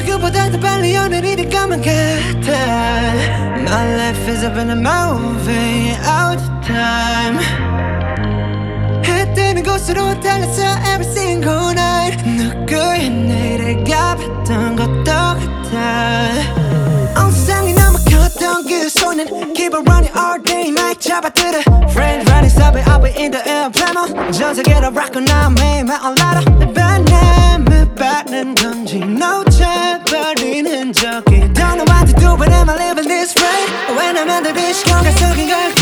지금보다 더 빨리 오늘이 될 것만 같아. My life is up in a movie all the time. 해 뜨는 곳으로 달렸어 every single night. 누구의 내일을 가봤던 것도 같아. 온 세상이 너무 컸던 그 손은 Keep on running all day night 잡아들어 Friends running stop it up in the air plano 전 세계로 rock now 매일만 올라라 내 바람을 받는 건지 놓쳐버린 흔적이 Don't know what to do but am I living this way When I'm under this 시간 속인 걸